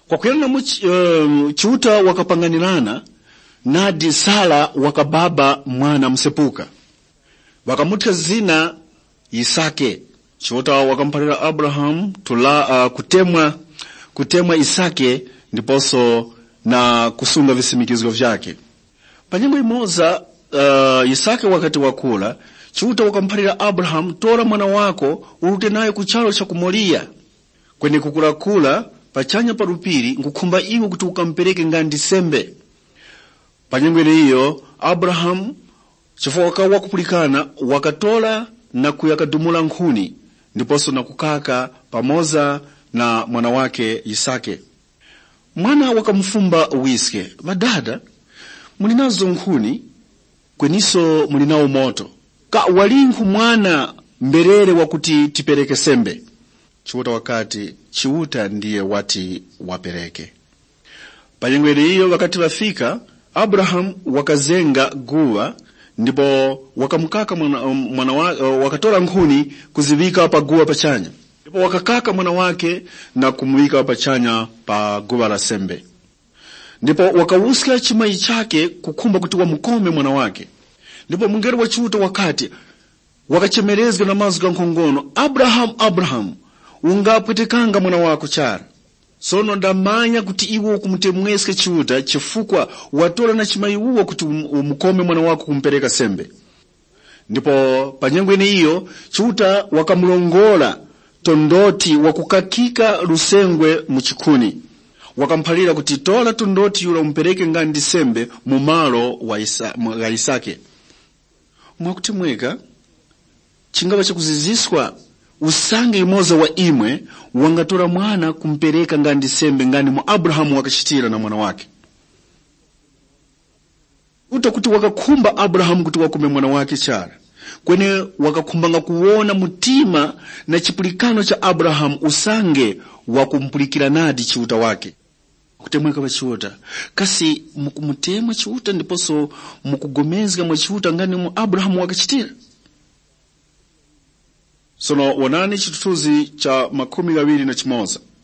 Kwa kuyana chiuta wakapanganirana nadi Sara wakababa mwana msepuka. Wakamutia zina Isake. Chiuta wakampalira Abraham kutemwa Isake ndiposo na kusunga visimikizgo vyake. Panyengo imoza Isake wakati wakula, chiuta wakampalira Abraham, tora mwana wako urute naye kuchalo cha kumolia. Kwenye kukulakula pachanya parupiri nkukumba iwo kuti ukampereke ngandi sembe. Panyengwele hiyo Abraham chifukwa wakupulikana wakatola na kuyakadumula nkhuni ndiposo na kukaka pamoza na mwana wake Isake. Mwana wakamfumba uwiske, madada mulinazo nkhuni kweniso mulinao moto, ka walinku mwana mberere wakuti tipereke sembe. Chiuta wakati chiuta ndiye wati wapereke. Panyengwele hiyo wakati wafika, Abraham wakazenga guwa ndipo wakamkaka wakatola nkhuni kuzivika pa guwa pachanya. Ndipo wakakaka mwana wake na kumuwika pachanya pa guwa la sembe. Ndipo wakawusika chimai chake kukumba kuti wamukome mwana wake. Ndipo mungeri wa chiuta wakati wakachemerezga na mazuka nkongono, Abraham, Abraham, ungapwetekanga mwana wako chara. Sono ndamanya kuti iwo kumutemweske chiuta chifukwa watola na chimai uwo kuti umukome mwana wako kumpereka sembe. Ndipo panyengwene hiyo chiuta wakamulongola tondoti wakukakika lusengwe muchikuni. Wakampalira kuti tola tondoti yula umpereke ngandi sembe mumalo wa Isake. Mwakuti mweka chingaba chakuziziswa usange imoza wa imwe wangatora mwana kumpereka ngandi sembe ngani mu Abrahamu wakachitira na mwana wake. Utakuti wakakumba Abrahamu kuti wakume mwana wake chara. Kwene wakakumbanga kuona mutima na chipulikano cha Abrahamu usange wakumpulikira nadi chiuta wake. Kutemweka wa chiuta. Kasi mukumutemwa chiuta ndiposo mukugomezga mwa chiuta ngani mu Abrahamu wakachitira. Sono wanani chitutuzi cha 21.